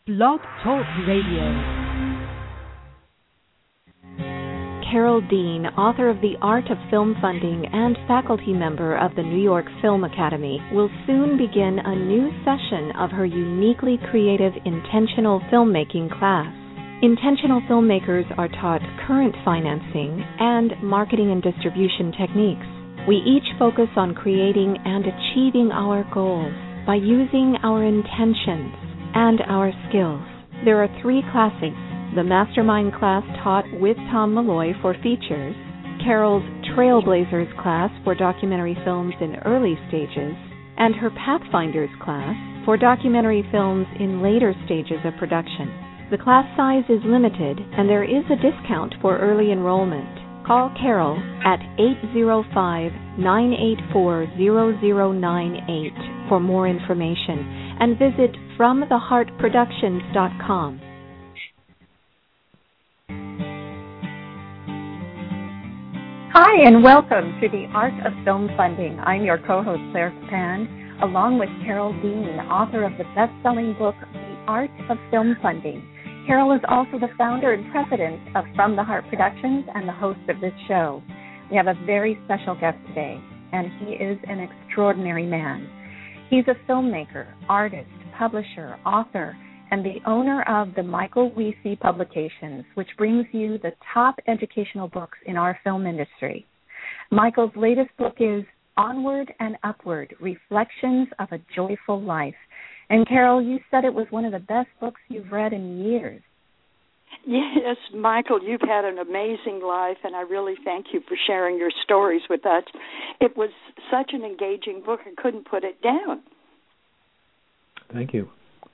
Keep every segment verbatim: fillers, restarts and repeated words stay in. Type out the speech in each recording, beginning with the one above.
Blog Talk Radio. Carol Dean, author of The Art of Film Funding and faculty member of the New York Film Academy, will soon begin a new session of her uniquely creative intentional filmmaking class. Intentional filmmakers are taught current financing and marketing and distribution techniques. We each focus on creating and achieving our goals by using our intentions and our skills. There are three classes: the Mastermind class taught with Tom Malloy for features, Carol's Trailblazers class for documentary films in early stages, and her Pathfinders class for documentary films in later stages of production. The class size is limited, and there is a discount for early enrollment. Call Carol at eight zero five, nine eight four, zero zero nine eight for more information, and visit from the heart productions dot com. Hi, and welcome to The Art of Film Funding. I'm your co-host, Claire Capand, along with Carol Dean, author of the best-selling book, The Art of Film Funding. Carol is also the founder and president of From the Heart Productions and the host of this show. We have a very special guest today, and he is an extraordinary man. He's a filmmaker, artist, publisher, author, and the owner of the Michael Wiese Publications, which brings you the top educational books in our film industry. Michael's latest book is Onward and Upward, Reflections of a Joyful Life. And Carol, you said it was one of the best books you've read in years. Yes, Michael, you've had an amazing life, and I really thank you for sharing your stories with us. It was such an engaging book, I couldn't put it down. Thank you.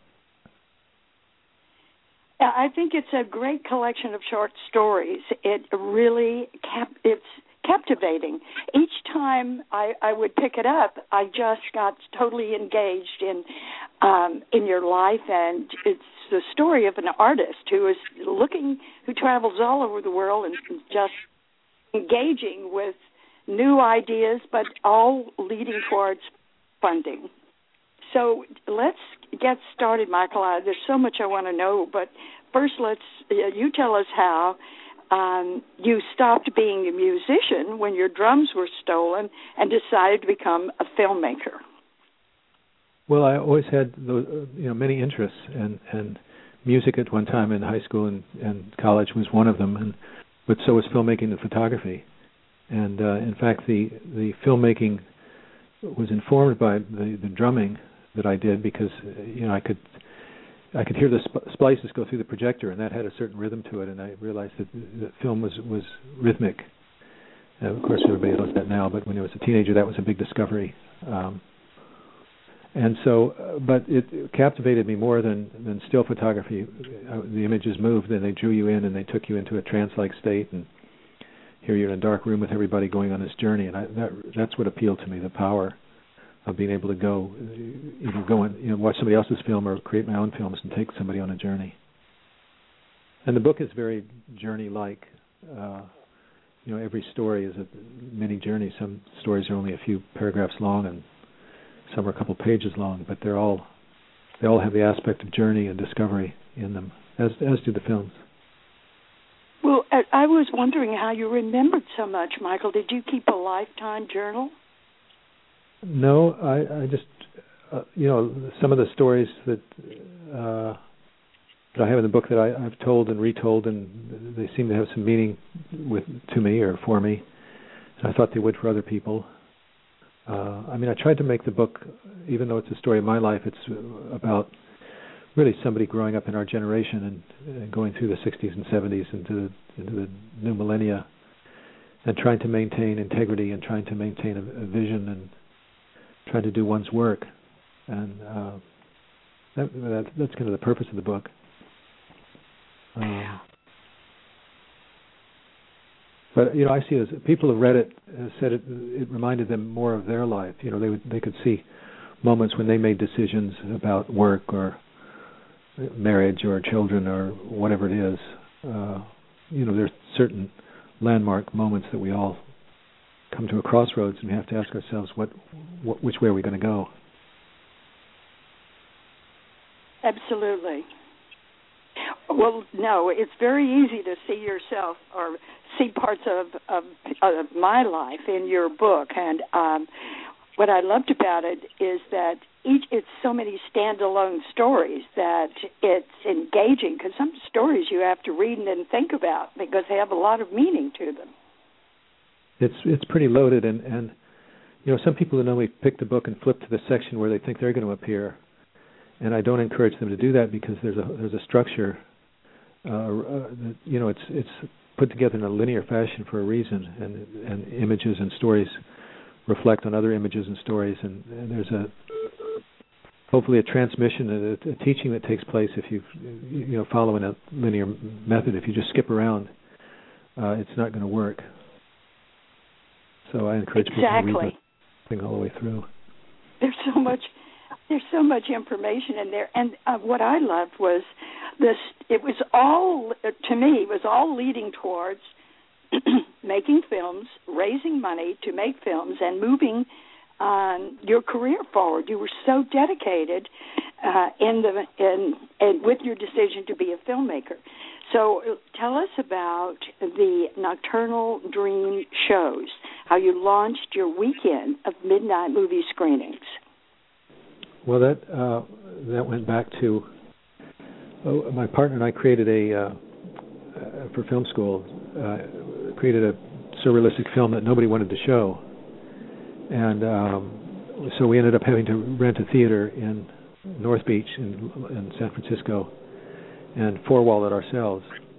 I think it's a great collection of short stories. It really cap- it's captivating. Each time I, I would pick it up, I just got totally engaged in um, in your life, and it's the story of an artist who is looking, who travels all over the world and just engaging with new ideas, but all leading towards funding. So let's get started, Michael. Uh, there's so much I want to know, but first let's uh, you tell us how um, you stopped being a musician when your drums were stolen and decided to become a filmmaker. Well, I always had those, you know, many interests, and, and music at one time in high school and, and college was one of them, and but so was filmmaking and photography. And uh, in fact, the the filmmaking was informed by the, the drumming that I did, because you know I could I could hear the sp- splices go through the projector, and that had a certain rhythm to it, and I realized that, that film was was rhythmic. Uh, of course, everybody knows that now, but when I was a teenager, that was a big discovery. Um, and so, uh, but it, it captivated me more than, than still photography. Uh, the images moved, and they drew you in, and they took you into a trance-like state, and here you're in a dark room with everybody going on this journey, and I, that, that's what appealed to me, the power of being able to go, either go and you know watch somebody else's film or create my own films and take somebody on a journey. And the book is very journey-like. Uh, you know, every story is a mini journey. Some stories are only a few paragraphs long, and some are a couple pages long. But they're all they all have the aspect of journey and discovery in them, as as do the films. Well, I was wondering how you remembered so much, Michael. Did you keep a lifetime journal? No, I, I just, uh, you know, some of the stories that uh, that I have in the book that I, I've told and retold, and they seem to have some meaning with to me or for me, and I thought they would for other people. Uh, I mean, I tried to make the book, even though it's a story of my life, it's about really somebody growing up in our generation and, and going through the sixties and seventies into the, into the new millennia, and trying to maintain integrity and trying to maintain a, a vision and trying to do one's work, and uh, that, that, that's kind of the purpose of the book. Um, but you know, I see it as people who read it have said it, it reminded them more of their life. You know, they would, they could see moments when they made decisions about work or marriage or children or whatever it is. Uh, you know, there's certain landmark moments that we all come to a crossroads, and we have to ask ourselves, what, what which way are we going to go? Absolutely. Well, no, it's very easy to see yourself or see parts of, of, of my life in your book. And um, what I loved about it is that each it's so many standalone stories that it's engaging, because some stories you have to read and then think about because they have a lot of meaning to them. It's it's pretty loaded, and, and you know, some people who know me pick the book and flip to the section where they think they're going to appear, and I don't encourage them to do that because there's a there's a structure. Uh, uh, you know, it's it's put together in a linear fashion for a reason, and and images and stories reflect on other images and stories, and, and there's a hopefully a transmission, a, a teaching that takes place if you you know follow in a linear method. If you just skip around, uh, it's not going to work. So I encourage exactly. people to read the thing all the way through. There's so much. There's so much information in there, and uh, what I loved was this. It was all to me. It was all leading towards making films, raising money to make films, and moving um, your career forward. You were so dedicated uh, in the in, in with your decision to be a filmmaker. So tell us about the Nocturnal Dream shows, how you launched your weekend of midnight movie screenings. Well, that uh, that went back to oh, my partner and I created a uh, uh, for film school uh, created a surrealistic film that nobody wanted to show, and um, so we ended up having to rent a theater in North Beach in, in San Francisco and four-wall it ourselves,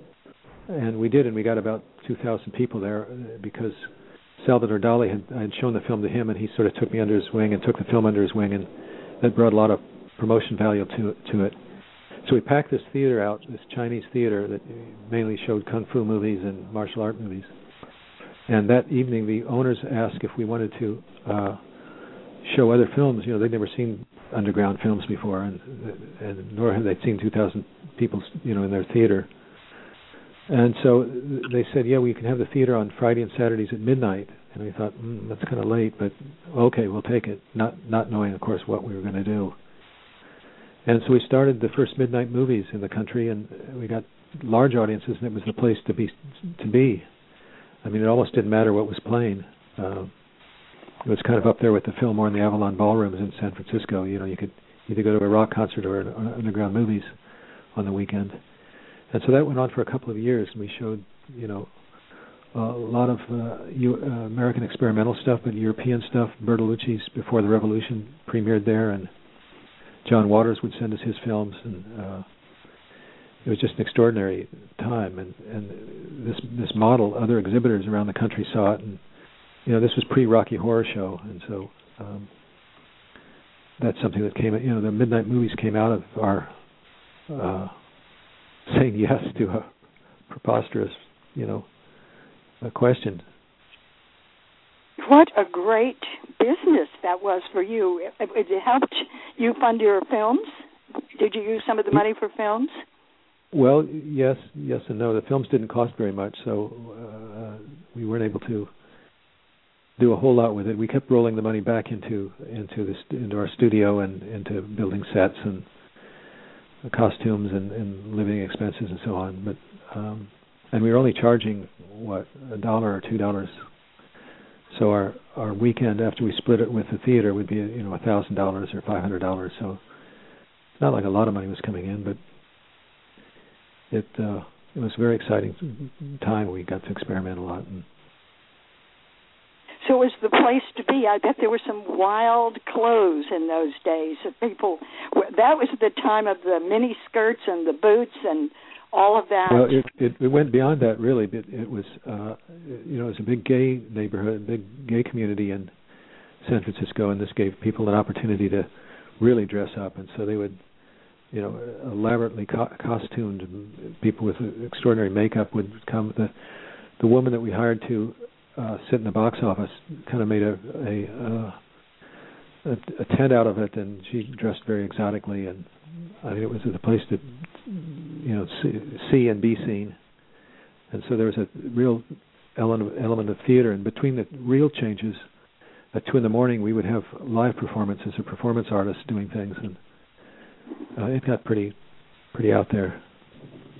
and we did, and we got about two thousand people there because Salvador Dali had I had shown the film to him, and he sort of took me under his wing and took the film under his wing, and that brought a lot of promotion value to to it. So we packed this theater out, this Chinese theater that mainly showed kung fu movies and martial art movies. And that evening, the owners asked if we wanted to uh, show other films. You know, they'd never seen underground films before, and, and nor had they seen two thousand people, you know, in their theater. And so they said, yeah, we can have the theater on Friday and Saturdays at midnight. And we thought, mm, that's kind of late, but okay, we'll take it, not not knowing, of course, what we were going to do. And so we started the first midnight movies in the country, and we got large audiences, and it was the place to be. To be. I mean, it almost didn't matter what was playing. Uh, it was kind of up there with the Fillmore and the Avalon ballrooms in San Francisco. You know, you could either go to a rock concert or an underground movies on the weekend. And so that went on for a couple of years, and we showed, you know, a lot of uh, U- uh, American experimental stuff, but European stuff. Bertolucci's Before the Revolution premiered there, and John Waters would send us his films, and uh, it was just an extraordinary time. And, and this this model, other exhibitors around the country saw it, and you know, this was pre-Rocky Horror Show, and so um, that's something that came. You know, the midnight movies came out of our uh, saying yes to a preposterous, you know, a question. What a great business that was for you. It, it helped you fund your films? Did you use some of the money for films? Well, yes, yes and no. The films didn't cost very much, so uh, we weren't able to do a whole lot with it. We kept rolling the money back into into this into our studio and into building sets and costumes and, and living expenses and so on. But um, and we were only charging what a dollar or two dollars. So our, our weekend after we split it with the theater would be you know a thousand dollars or five hundred dollars. So it's not like a lot of money was coming in, but it uh, it was a very exciting time. We got to experiment a lot. And so it was the place to be. I bet there were some wild clothes in those days. People, that was the time of the mini skirts and the boots and all of that. Well, it, it, it went beyond that, really. It, it was, uh, you know, it was a big gay neighborhood, a big gay community in San Francisco, and this gave people an opportunity to really dress up. And so they would, you know, elaborately co- costumed people with extraordinary makeup would come. The the woman that we hired to uh, sit in the box office kind of made a a, uh, a a tent out of it, and she dressed very exotically, and I mean, it was a place to, you know, see, see and be seen. And so there was a real element, element of theater. And between the reel changes, at two in the morning, we would have live performances of performance artists doing things, and uh, it got pretty, pretty out there.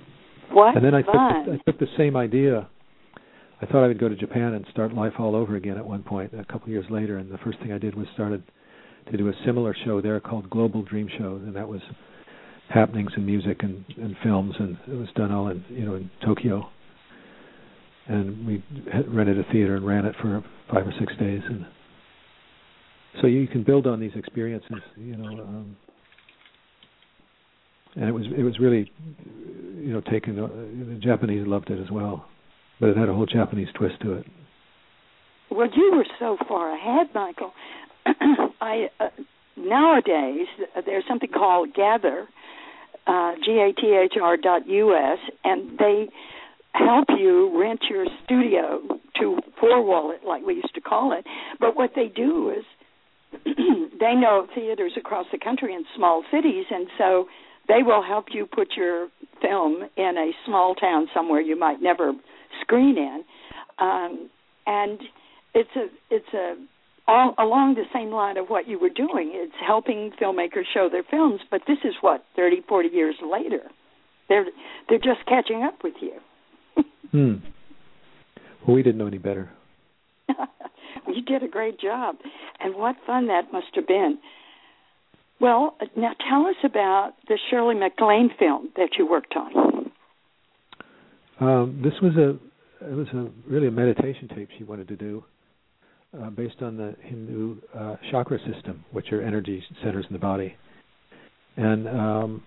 What and then I fun. took the, I took the same idea. I thought I would go to Japan and start life all over again at one point, a couple of years later, and the first thing I did was started to do a similar show there called Global Dream Show, and that was happenings in music and, and films, and it was done all in, you know, in Tokyo. And we rented a theater and ran it for five or six days, and so you can build on these experiences, you know. Um, and it was it was really, you know, taken. Uh, the Japanese loved it as well, but it had a whole Japanese twist to it. Well, you were so far ahead, Michael. I uh, nowadays there's something called Gather, uh, G A T H R dot U S, and they help you rent your studio to four-wall it, like we used to call it. But what they do is they know theaters across the country in small cities, and so they will help you put your film in a small town somewhere you might never screen in. Um, and it's a it's a all along the same line of what you were doing. It's helping filmmakers show their films, but this is what, thirty, forty years later. They're they're just catching up with you. Hmm. Well, we didn't know any better. You did a great job. And what fun that must have been. Well, now tell us about the Shirley MacLaine film that you worked on. Um, this was a it was a really a meditation tape she wanted to do, uh, based on the Hindu uh, chakra system, which are energy centers in the body. And um,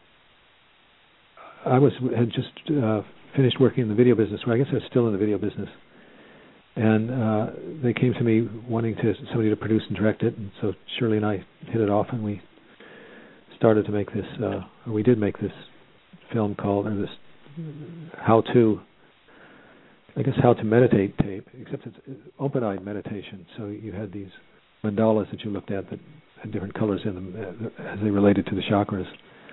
I was had just uh, finished working in the video business. Well, I guess I was still in the video business. And uh, they came to me wanting to somebody to produce and direct it, and so Shirley and I hit it off, and we started to make this, uh, or we did make this film called, or this how-to, I guess how to meditate tape, except it's open-eyed meditation. So you had these mandalas that you looked at that had different colors in them as they related to the chakras.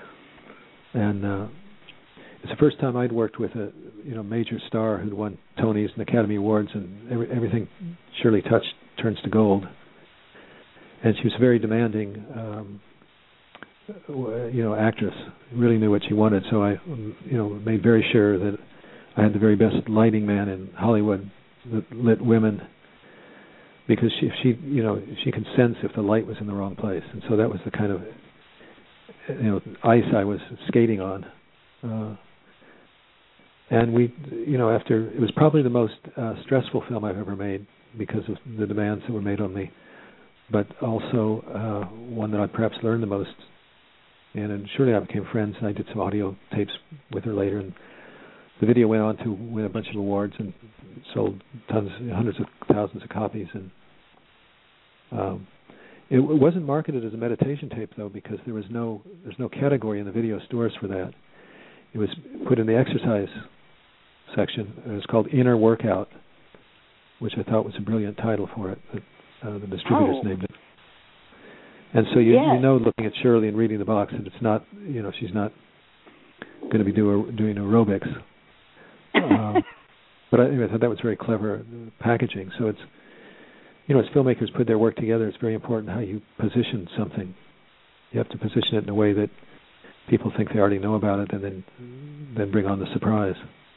And uh, it's the first time I'd worked with a you know major star who'd won Tonys and Academy Awards, and every, everything Shirley touched turns to gold. And she was a very demanding, um, you know, actress. Really knew what she wanted. So I, you know, made very sure that I had the very best lighting man in Hollywood that lit women, because she, if she, you know, she could sense if the light was in the wrong place. And so that was the kind of, you know, ice I was skating on. Uh, And we, you know, after, it was probably the most uh, stressful film I've ever made because of the demands that were made on me, but also uh, one that I perhaps learned the most. And, and surely I became friends, and I did some audio tapes with her later. And the video went on to win a bunch of awards and sold tons, hundreds of thousands of copies. And um, it, it wasn't marketed as a meditation tape, though, because there was no, there's no category in the video stores for that. It was put in the exercise section. It was called Inner Workout, which I thought was a brilliant title for it. But, uh, the distributors oh. named it. And so you, yes. you know, looking at Shirley and reading the box, that it's not, you know, she's not going to be do, doing aerobics. um, but I, anyway, I thought that was very clever packaging. So it's, you know, as filmmakers put their work together, it's very important how you position something. You have to position it in a way that people think they already know about it, and then then bring on the surprise.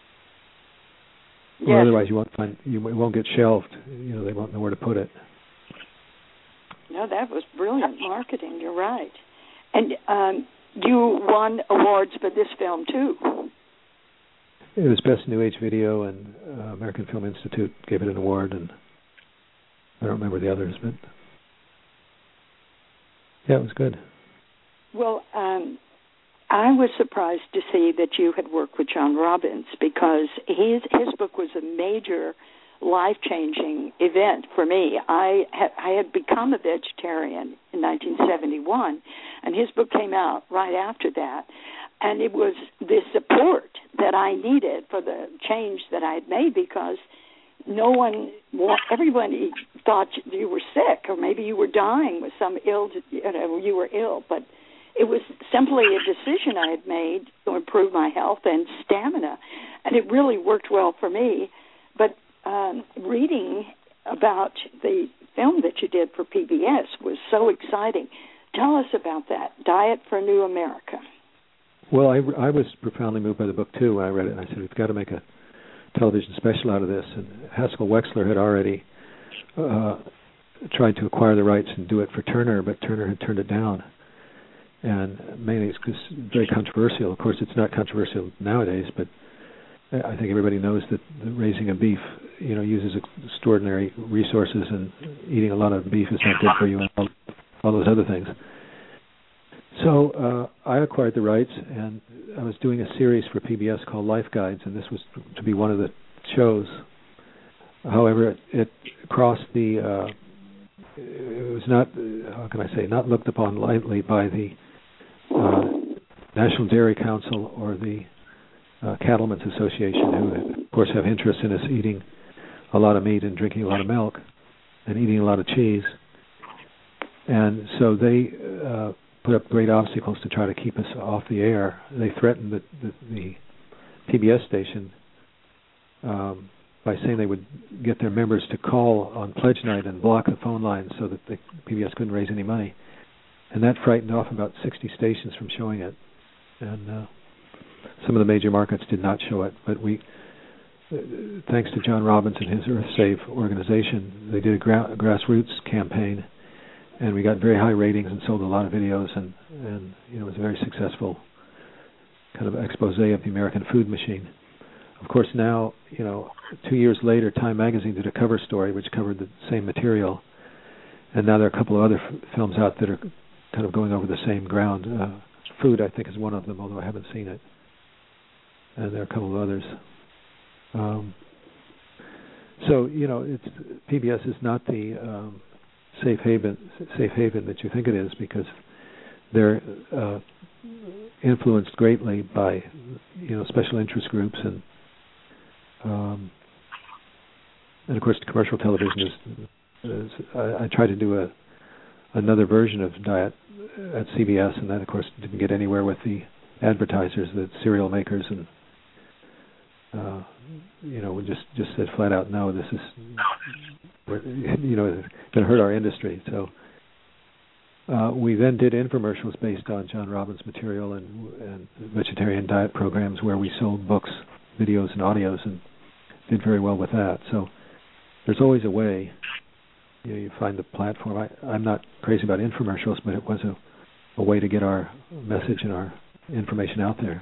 Yes. Or otherwise, you won't find you won't get shelved. You know, they won't know where to put it. No, that was brilliant marketing. You're right. And um, you won awards for this film too. It was Best New Age Video, and uh, American Film Institute gave it an award, and I don't remember the others, but yeah, it was good. Well, um, I was surprised to see that you had worked with John Robbins, because his his book was a major life-changing event for me. I had, I had become a vegetarian in nineteen seventy-one, and his book came out right after that, and it was the support that I needed for the change that I had made, because no one, everybody thought you were sick, or maybe you were dying with some ill, you know, you were ill, but it was simply a decision I had made to improve my health and stamina, and it really worked well for me. But um, reading about the film that you did for P B S was so exciting. Tell us about that, Diet for New America. Well, I, I was profoundly moved by the book, too, when I read it. And I said, we've got to make a television special out of this. And Haskell Wexler had already uh, tried to acquire the rights and do it for Turner, but Turner had turned it down. And mainly it's just very controversial. Of course, it's not controversial nowadays, but I think everybody knows that the raising a beef, you know, uses extraordinary resources, and eating a lot of beef is not good for you, and all, all those other things. So uh, I acquired the rights, and I was doing a series for P B S called Life Guides, and this was to be one of the shows. However, it, it crossed the, uh, it was not, how can I say, not looked upon lightly by the uh, National Dairy Council or the uh, Cattlemen's Association, who, of course, have interest in us eating a lot of meat and drinking a lot of milk and eating a lot of cheese. And so they uh, put up great obstacles to try to keep us off the air. They threatened the, the, the P B S station um, by saying they would get their members to call on pledge night and block the phone lines so that the P B S couldn't raise any money. And that frightened off about sixty stations from showing it. And uh, some of the major markets did not show it. But we, uh, thanks to John Robbins and his EarthSave organization, they did a, gra- a grassroots campaign, and we got very high ratings and sold a lot of videos, and, and you know, it was a very successful kind of expose of the American food machine. Of course, now, you know, two years later, Time Magazine did a cover story which covered the same material, and now there are a couple of other f- films out that are kind of going over the same ground. Uh, Food, I think, is one of them, although I haven't seen it, and there are a couple of others. Um, so, you know, it's P B S is not the um, safe haven safe haven that you think it is, because they're uh, influenced greatly by, you know, special interest groups, and um, and of course commercial television is. is I, I try to do a another version of Diet at C B S, and that of course didn't get anywhere with the advertisers, the cereal makers, and uh, you know, we just just said flat out, no, this is, you know, it's going to hurt our industry. So uh, we then did infomercials based on John Robbins' material and, and vegetarian diet programs, where we sold books, videos, and audios, and did very well with that. So there's always a way. You know, you find the platform. I, I'm not crazy about infomercials, but it was a, a way to get our message and our information out there.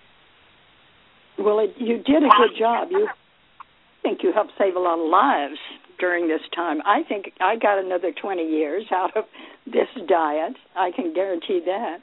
Well, it, you did a good job. You I think you helped save a lot of lives during this time. I think I got another twenty years out of this diet. I can guarantee that.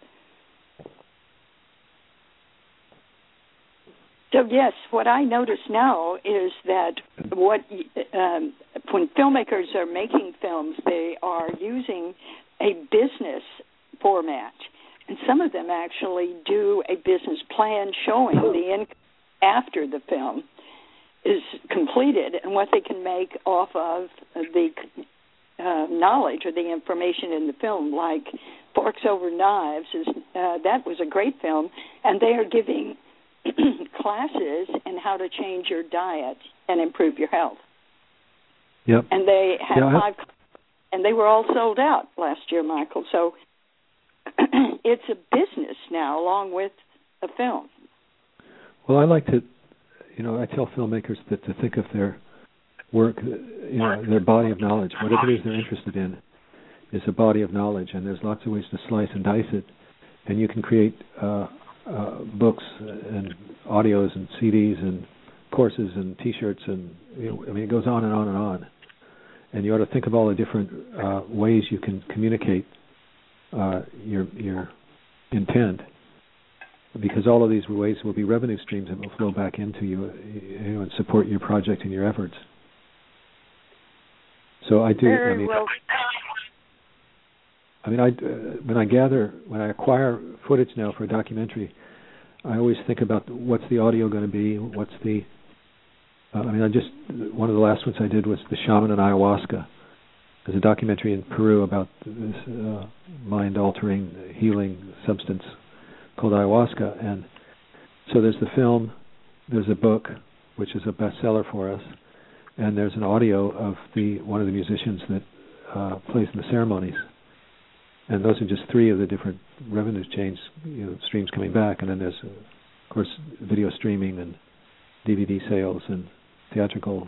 So, yes, what I notice now is that what um, when filmmakers are making films, they are using a business format. And some of them actually do a business plan showing the income after the film is completed and what they can make off of the uh, knowledge or the information in the film. Like Forks Over Knives, is uh, that was a great film, and they are giving classes in how to change your diet and improve your health. Yep. And they had yeah, five, and they were all sold out last year, Michael. So it's a business now, along with a film. Well, I like to, you know, I tell filmmakers that to think of their work, you know, their body of knowledge, whatever it is they're interested in, is a body of knowledge, and there's lots of ways to slice and dice it, and you can create uh, uh, books and audios and C Ds and courses and T-shirts, and you know, I mean, it goes on and on and on. And you ought to think of all the different uh, ways you can communicate uh, your your intent, because all of these ways will be revenue streams that will flow back into you, you know, and support your project and your efforts. So I do. Very I mean, well. I mean, I uh, when I gather, when I acquire footage now for a documentary, I always think about what's the audio going to be, what's the. Uh, I mean, I just one of the last ones I did was the shaman and ayahuasca. There's a documentary in Peru about this uh, mind-altering, healing substance called ayahuasca, and so there's the film, there's a book, which is a bestseller for us, and there's an audio of the one of the musicians that uh, plays in the ceremonies. And those are just three of the different revenue chains, you know, streams coming back. And then there's, uh, of course, video streaming and D V D sales and theatrical.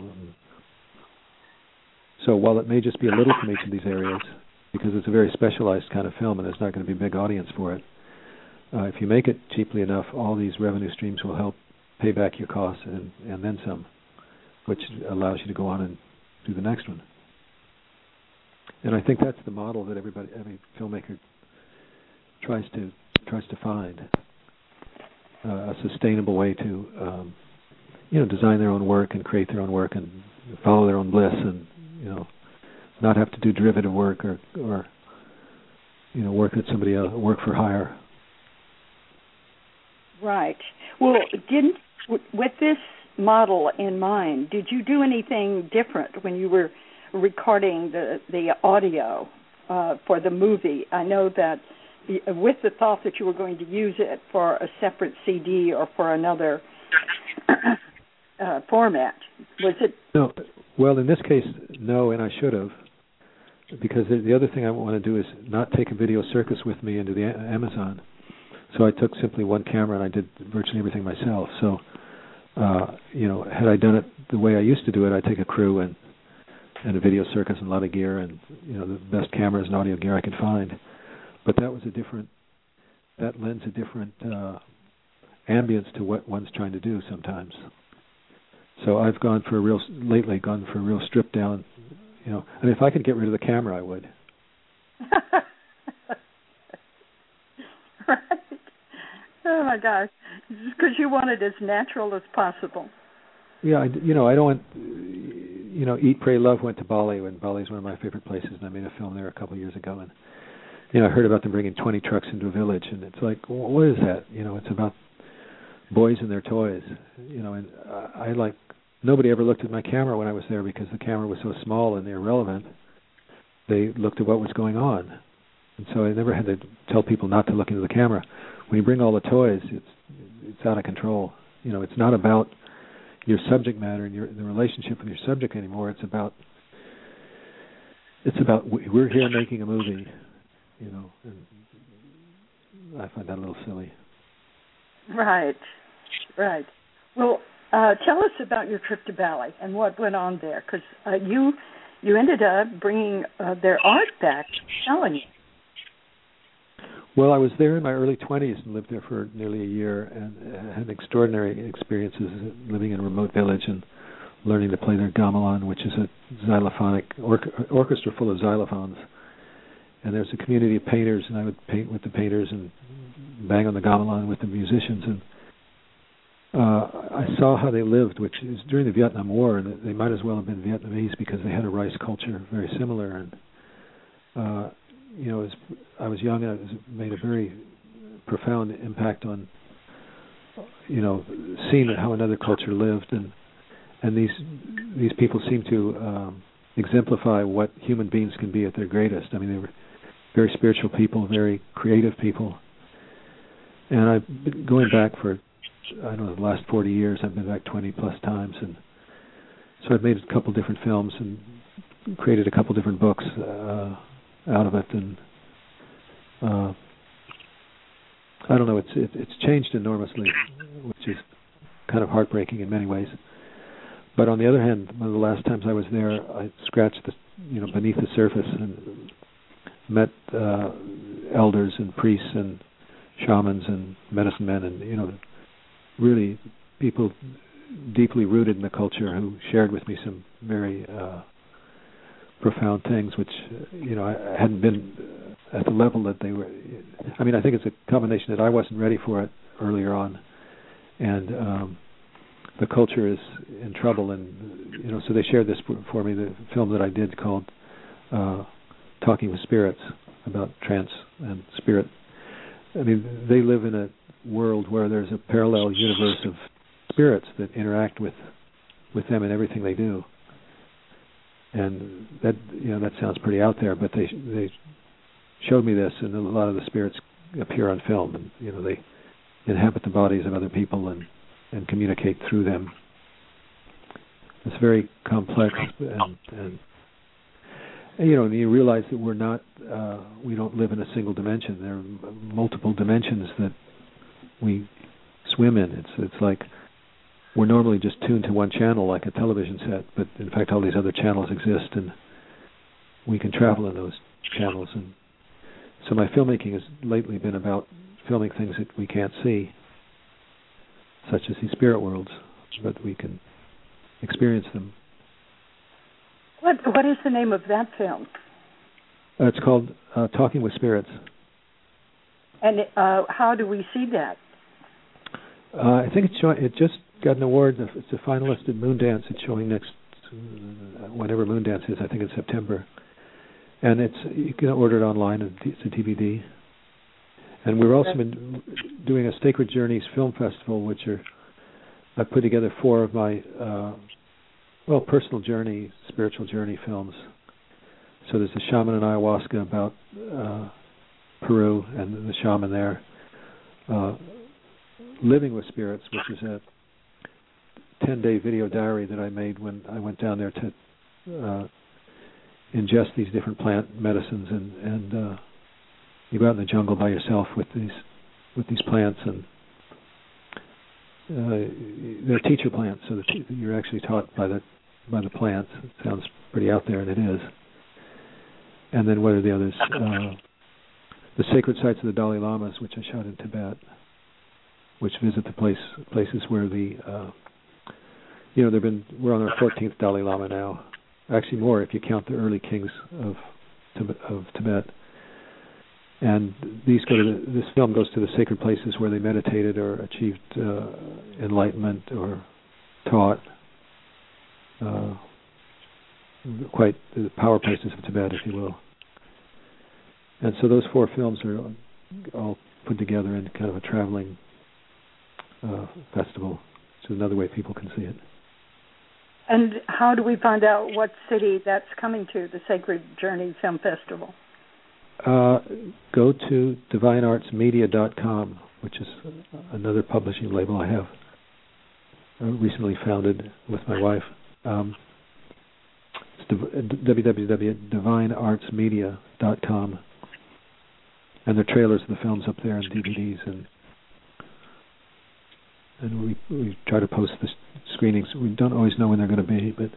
So while it may just be a little from each of these areas, because it's a very specialized kind of film and there's not going to be a big audience for it, uh, if you make it cheaply enough, all these revenue streams will help pay back your costs and, and then some, which allows you to go on and do the next one. And I think that's the model that everybody, every filmmaker tries to tries to find, uh, a sustainable way to, um, you know, design their own work and create their own work and follow their own bliss, and you know, not have to do derivative work or, or you know, work that somebody else, work for hire. Right. Well, didn't with this model in mind, did you do anything different when you were recording the the audio uh, for the movie? I know that with the thought that you were going to use it for a separate C D or for another uh, format, was it? No. Well, in this case, no, and I should have, because the, the other thing I want to do is not take a video circus with me into the a- Amazon. So I took simply one camera and I did virtually everything myself. So, uh, you know, had I done it the way I used to do it, I'd take a crew and and a video circus and a lot of gear and, you know, the best cameras and audio gear I could find. But that was a different, that lends a different uh, ambience to what one's trying to do sometimes. So I've gone for a real, lately gone for a real stripped down, you know, and if I could get rid of the camera, I would. Right. Oh my gosh, because you want it as natural as possible. Yeah, I, you know, I don't want, you know, Eat, Pray, Love went to Bali, and Bali is one of my favorite places, and I made a film there a couple of years ago, and, you know, I heard about them bringing twenty trucks into a village, and it's like, well, what is that? You know, it's about boys and their toys, you know, and I, I like, nobody ever looked at my camera when I was there because the camera was so small and irrelevant. They looked at what was going on, and so I never had to tell people not to look into the camera. When you bring all the toys, it's it's out of control. You know, it's not about your subject matter and your the relationship with your subject anymore. It's about it's about we're here making a movie. You know, and I find that a little silly. Right, right. Well, uh, tell us about your trip to Bali and what went on there, because uh, you you ended up bringing uh, their art back, selling it. Well, I was there in my early twenties and lived there for nearly a year and had extraordinary experiences living in a remote village and learning to play their gamelan, which is a xylophonic or- orchestra full of xylophones. And there's a community of painters, and I would paint with the painters and bang on the gamelan with the musicians. And uh, I saw how they lived, which is during the Vietnam War, and they might as well have been Vietnamese because they had a rice culture very similar. And uh, you know, as I was young, and I was, made a very profound impact on, you know, seeing how another culture lived, and and these these people seem to um, exemplify what human beings can be at their greatest. I mean, they were very spiritual people, very creative people, and I've been going back for, I don't know, the last forty years. I've been back twenty plus times, and so I've made a couple different films and created a couple different books uh, out of it, and uh, I don't know. It's it, it's changed enormously, which is kind of heartbreaking in many ways. But on the other hand, one of the last times I was there, I scratched the you know beneath the surface and met uh, elders and priests and shamans and medicine men, and you know really people deeply rooted in the culture who shared with me some very uh, profound things, which you know I hadn't been at the level that they were. I mean, I think it's a combination that I wasn't ready for it earlier on, and um, the culture is in trouble, and you know, so they shared this for me. The film that I did called uh, "Talking with Spirits" about trance and spirit. I mean, they live in a world where there's a parallel universe of spirits that interact with with them in everything they do. And that you know that sounds pretty out there, but they they showed me this, and a lot of the spirits appear on film, and you know they inhabit the bodies of other people and, and communicate through them. It's very complex, and, and and, you know, and you realize that we're not, uh, we don't live in a single dimension. There are multiple dimensions that we swim in. It's it's like we're normally just tuned to one channel, like a television set, but in fact, all these other channels exist, and we can travel in those channels. And so my filmmaking has lately been about filming things that we can't see, such as these spirit worlds, but we can experience them. What What is the name of that film? Uh, it's called uh, Talking with Spirits. And uh, how do we see that? Uh, I think it's showing, it just got an award. It's a finalist at Moondance. It's showing next, uh, whenever Moondance is, I think in September. And it's you can order it online. It's a D V D. And we've also been doing a Sacred Journeys Film Festival, which are I put together four of my uh, well personal journey, spiritual journey films. So there's the Shaman and Ayahuasca about uh, Peru and the shaman there. Uh, Living with Spirits, which is a ten-day video diary that I made when I went down there to uh, ingest these different plant medicines, and, and uh, you go out in the jungle by yourself with these with these plants, and uh, they're teacher plants, so that you're actually taught by the by the plants. It sounds pretty out there, and it is. And then what are the others? Uh, the sacred sites of the Dalai Lamas, which I shot in Tibet, which visit the place places where the uh, you know they've been we're on our fourteenth Dalai Lama now, actually more if you count the early kings of of Tibet. And these go to the, this film goes to the sacred places where they meditated or achieved uh, enlightenment or taught. Uh, quite the power places of Tibet, if you will. And so those four films are all put together in kind of a traveling uh, festival. It's another way people can see it. And how do we find out what city that's coming to, the Sacred Journey Film Festival? Uh, go to divine arts media dot com, which is another publishing label I have uh, recently founded with my wife. Um, it's w w w dot divine arts media dot com. And there are trailers of the films up there and D V Ds, and and we we try to post the screenings. We don't always know when they're going to be, but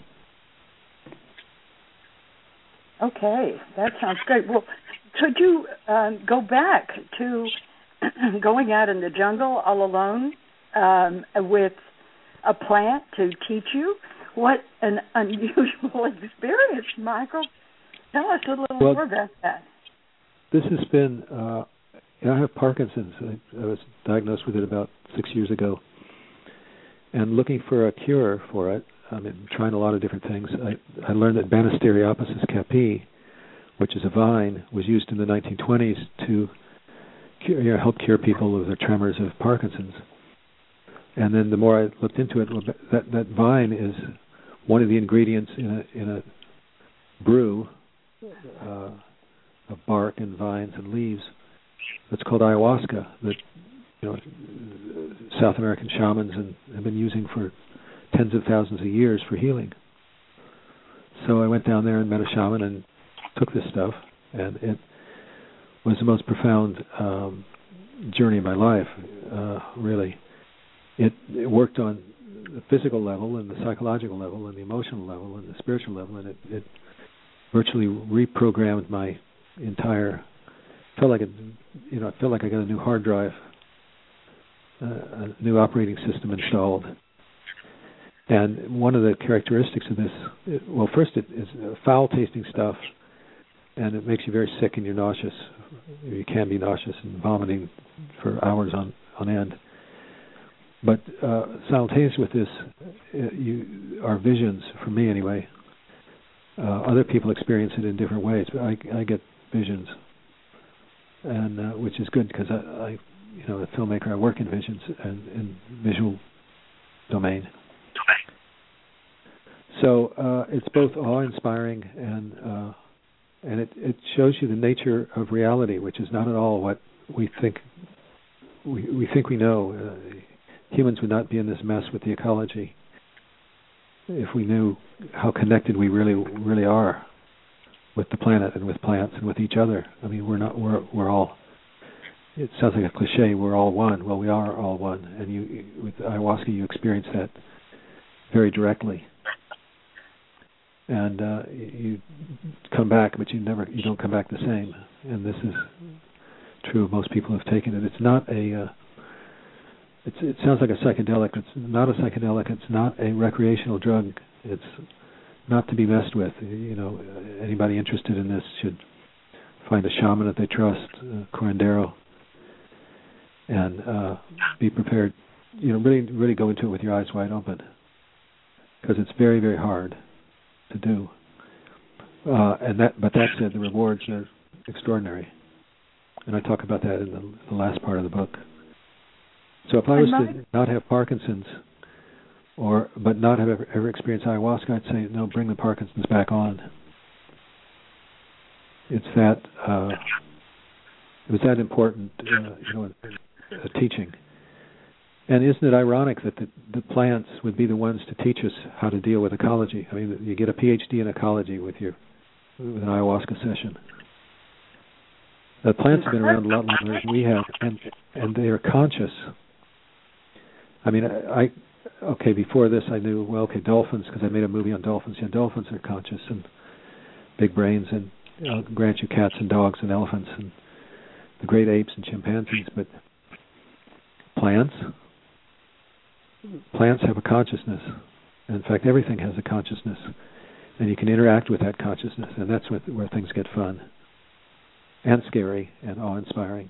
okay, that sounds great. Well, could you uh, go back to going out in the jungle all alone um, with a plant to teach you? What an unusual experience, Michael. Tell us a little well, more about that. This has been, uh, I have Parkinson's. I, I was diagnosed with it about six years ago. And looking for a cure for it, I've been trying a lot of different things. I, I learned that Banisteriopsis capi, which is a vine, was used in the nineteen twenties to cure, you know, help cure people of their tremors of Parkinson's. And then the more I looked into it, that, that vine is one of the ingredients in a, in a brew uh, of bark and vines and leaves that's called ayahuasca, that you know South American shamans and, have been using for tens of thousands of years for healing. So I went down there and met a shaman and took this stuff, and it was the most profound um, journey of my life, uh, really. It, it worked on the physical level and the psychological level and the emotional level and the spiritual level, and it, it virtually reprogrammed my entire. Felt like it, you know, it felt like I got a new hard drive, uh, a new operating system installed. And one of the characteristics of this, it, well, first it is foul-tasting stuff, and it makes you very sick and you're nauseous. You can be nauseous and vomiting for hours on, on end. But uh, simultaneous with this, uh, you, our visions, for me anyway, uh, other people experience it in different ways, but I, I get visions, and uh, which is good because I, I, you know, a filmmaker, I work in visions and in visual domain. So uh, it's both awe-inspiring and uh, and it, it shows you the nature of reality, which is not at all what we think we, we think we know. Uh, humans would not be in this mess with the ecology if we knew how connected we really really are. with the planet and with plants and with each other. I mean, we're not we're we're all. It sounds like a cliche. We're all one. Well, we are all one, and you with ayahuasca you experience that very directly. And uh, you come back, but you never you don't come back the same. And this is true of most people who have taken it. It's not a. Uh, it's, it sounds like a psychedelic. It's not a psychedelic. It's not a recreational drug. It's not to be messed with. You know, anybody interested in this should find a shaman that they trust, uh, curandero, and uh, be prepared. You know, really, really go into it with your eyes wide open, because it's very, very hard to do. Uh, and that, but that said, the rewards are extraordinary, and I talk about that in the, the last part of the book. So if I was to not have Parkinson's, or but not have ever, ever experienced ayahuasca, I'd say no, bring the Parkinson's back on. It's that uh, it was that important, uh, you know, a teaching. And isn't it ironic that the, the plants would be the ones to teach us how to deal with ecology? I mean, you get a P H D in ecology with your with an ayahuasca session. The plants have been around a lot longer than we have, and and they are conscious. I mean, I, I okay. Before this, I knew well. Okay, dolphins, because I made a movie on dolphins. Yeah, dolphins are conscious and big brains, and I'll grant you cats and dogs and elephants and the great apes and chimpanzees, but plants. Plants have a consciousness. In fact, everything has a consciousness, and you can interact with that consciousness, and that's where, where things get fun and scary and awe-inspiring.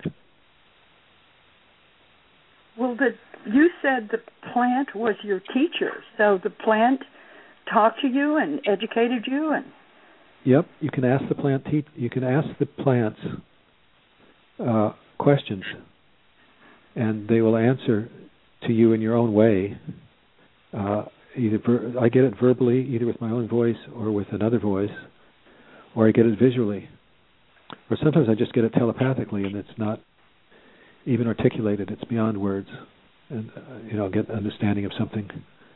Well, the, you said the plant was your teacher, so the plant talked to you and educated you, and yep, you can ask the plant. Te- you can ask the plants uh, questions, and they will answer to you in your own way. Uh, either ver- I get it verbally, either with my own voice or with another voice, or I get it visually, or sometimes I just get it telepathically, and it's not even articulated; it's beyond words, and uh, you know, get understanding of something.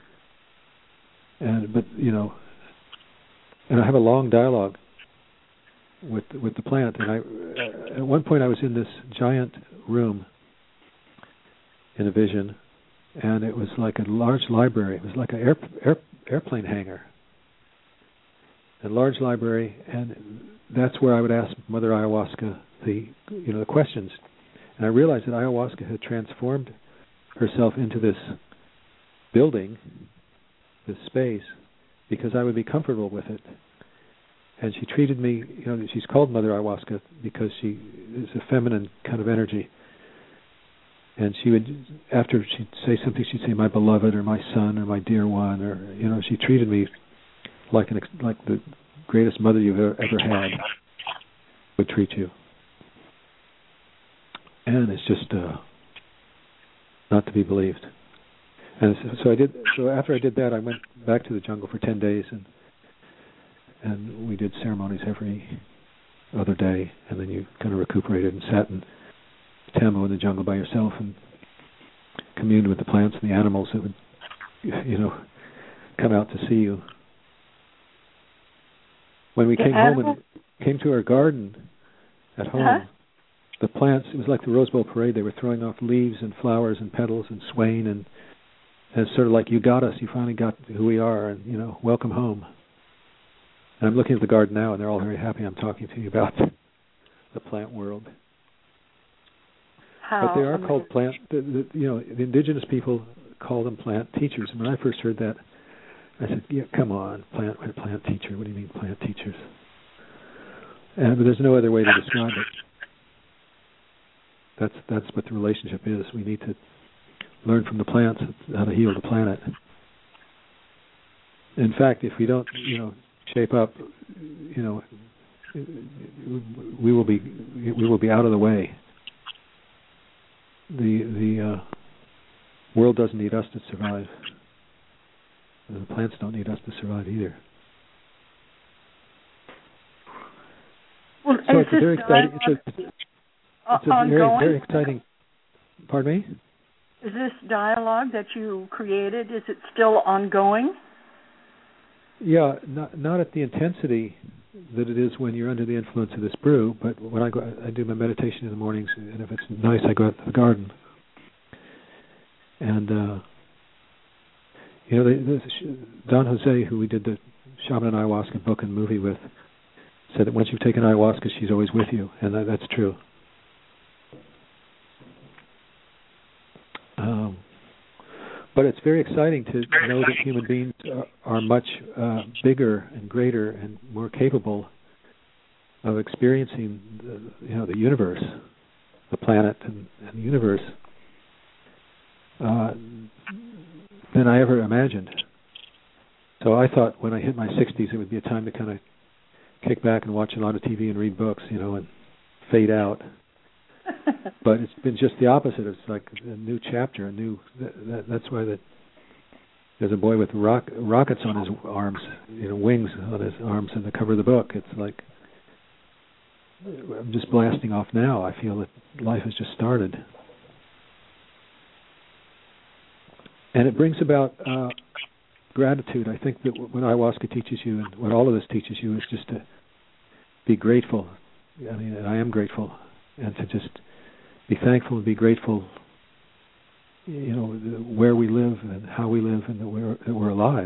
And but you know, and I have a long dialogue with with the plant. And I, uh, at one point, I was in this giant room in a vision. And it was like a large library. It was like an air, air, airplane hangar. A large library, and that's where I would ask Mother Ayahuasca the you know the questions. And I realized that ayahuasca had transformed herself into this building, this space, because I would be comfortable with it. And she treated me, you know, she's called Mother Ayahuasca because she is a feminine kind of energy. And she would, after she'd say something, she'd say, "My beloved," or "My son," or "My dear one," or you know, she treated me like an like the greatest mother you've ever, ever had would treat you. And it's just uh, not to be believed. And so I did. So after I did that, I went back to the jungle for ten days, and and we did ceremonies every other day, and then you kind of recuperated and sat in Tambo in the jungle by yourself and communed with the plants and the animals that would, you know, come out to see you. When we the came animals? home and came to our garden at home, uh-huh. the plants, it was like the Rose Bowl parade. They were throwing off leaves and flowers and petals and swaying, and, and it's sort of like, you got us, you finally got who we are, and, you know, welcome home. And I'm looking at the garden now, and they're all very happy I'm talking to you about the plant world. How but they are amazing. called plant, the, the, you know, the indigenous people call them plant teachers. And when I first heard that, I said, yeah, come on, plant plant teacher. What do you mean plant teachers? And, but there's no other way to describe it. That's that's what the relationship is. We need to learn from the plants how to heal the planet. In fact, if we don't, you know, shape up, you know, we will be we will be out of the way. The the uh, world doesn't need us to survive. The plants don't need us to survive either. Well, so it's a very exciting. It's a, it's a ongoing? very very exciting. Pardon me? Is this dialogue that you created? Is it still ongoing? Yeah, not not at the intensity that it is when you're under the influence of this brew. But when I go, I do my meditation in the mornings, and if it's nice, I go out to the garden. And uh, you know, the, the, Don Jose, who we did the Shaman and Ayahuasca book and movie with, said that once you've taken ayahuasca, she's always with you, and that, that's true. Um, but it's very exciting to know that human beings are, are much uh, bigger and greater and more capable of experiencing, the, you know, the universe, the planet, and, and the universe uh, than I ever imagined. So I thought when I hit my sixties, it would be a time to kind of kick back and watch a lot of T V and read books, you know, and fade out. But it's been just the opposite. It's like a new chapter, a new. That, that, that's why that there's a boy with rock, rockets on his arms, you know, wings on his arms, in the cover of the book. It's like I'm just blasting off now. I feel that life has just started, and it brings about uh, gratitude. I think that what ayahuasca teaches you, and what all of this teaches you, is just to be grateful. I mean, and I am grateful. And to just be thankful and be grateful, you know, where we live and how we live, and that we're that we're alive.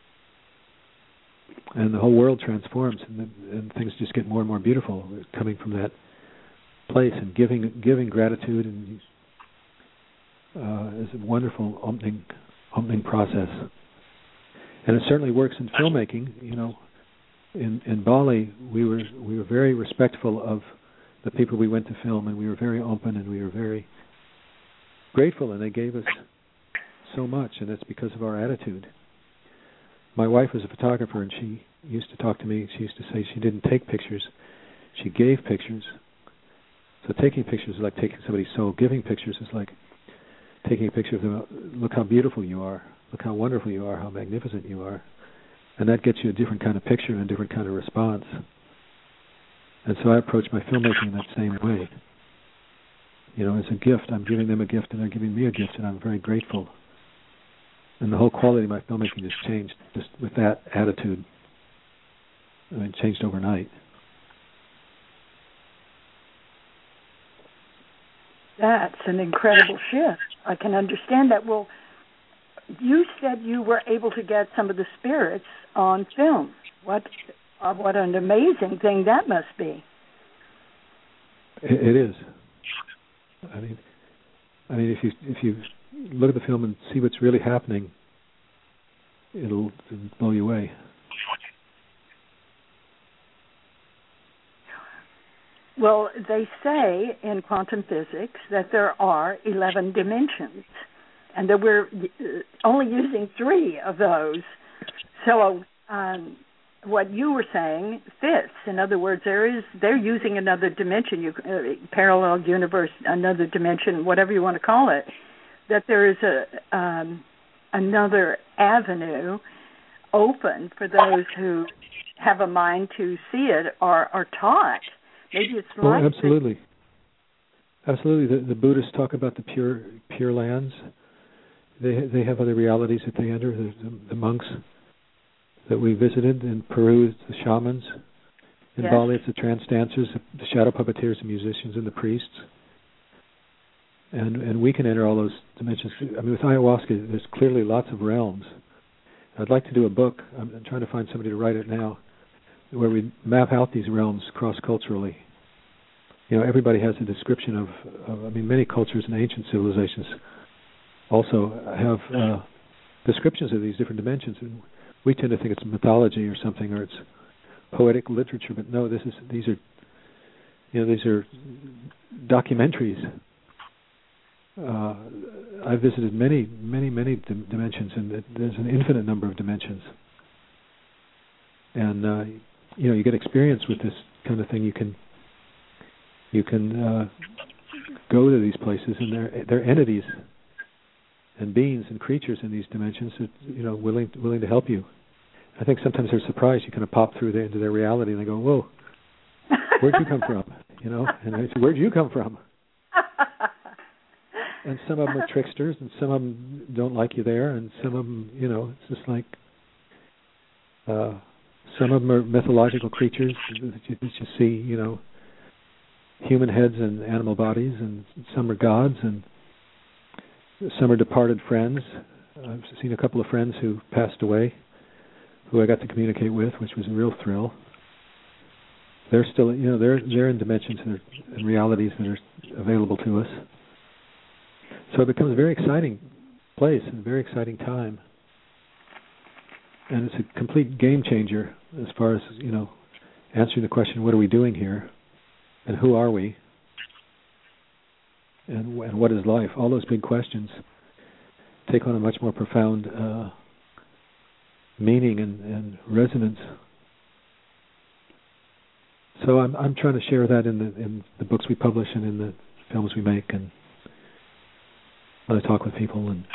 And the whole world transforms, and, the, and things just get more and more beautiful coming from that place. And giving giving gratitude and uh, is a wonderful opening opening process. And it certainly works in filmmaking. You know, in in Bali, we were we were very respectful of the people we went to film, and we were very open, and we were very grateful, and they gave us so much, and it's because of our attitude. My wife was a photographer, and she used to talk to me. She used to say she didn't take pictures, she gave pictures. So taking pictures is like taking somebody's soul. Giving pictures is like taking a picture of them. Look how beautiful you are. Look how wonderful you are, how magnificent you are. And that gets you a different kind of picture and a different kind of response. And so I approach my filmmaking that same way. You know, as a gift. I'm giving them a gift, and they're giving me a gift, and I'm very grateful. And the whole quality of my filmmaking just changed just with that attitude. I mean, it changed overnight. That's an incredible shift. I can understand that. Well, you said you were able to get some of the spirits on film. What uh, what an amazing thing that must be. It, it is. I mean, I mean, if you if you look at the film and see what's really happening, it'll, it'll blow you away. Well, they say in quantum physics that there are eleven dimensions, and that we're only using three of those. So um, what you were saying fits. In other words, there is they're using another dimension, you, uh, parallel universe, another dimension, whatever you want to call it. That there is a um, another avenue open for those who have a mind to see it or are taught. Maybe it's oh, like absolutely, the, absolutely. The, the Buddhists talk about the pure, pure lands. They they have other realities that they enter. The, the, the monks that we visited in Peru, the shamans. In yes. Bali, it's the trance dancers, the shadow puppeteers, the musicians, and the priests. And and we can enter all those dimensions. I mean, with ayahuasca, there's clearly lots of realms. I'd like to do a book. I'm, I'm trying to find somebody to write it now, where we map out these realms cross-culturally. You know, everybody has a description of, of I mean, many cultures and ancient civilizations also have uh, descriptions of these different dimensions. And we tend to think it's mythology or something, or it's poetic literature, but no, this is these are, you know, these are documentaries. Uh, I've visited many, many, many dim- dimensions, and there's an infinite number of dimensions. And uh, you know, you get experience with this kind of thing. You can, you can uh, go to these places, and they're they're entities and beings and creatures in these dimensions that, you know, willing willing to help you. I think sometimes they're surprised. You kind of pop through there into their reality, and they go, "Whoa, where'd you come from?" You know, and I say, "Where'd you come from?" And some of them are tricksters, and some of them don't like you there, and some of them, you know, it's just like uh, some of them are mythological creatures that you, that you see, you know, human heads and animal bodies, and some are gods, and some are departed friends. I've seen a couple of friends who passed away, who I got to communicate with, which was a real thrill. They're still, you know, they're they're in dimensions and, and realities that are available to us. So it becomes a very exciting place and a very exciting time. And it's a complete game changer as far as, you know, answering the question, what are we doing here? And who are we? And, and what is life? All those big questions take on a much more profound uh, meaning and, and resonance. So I'm I'm trying to share that in the in the books we publish and in the films we make, and when I talk with people. And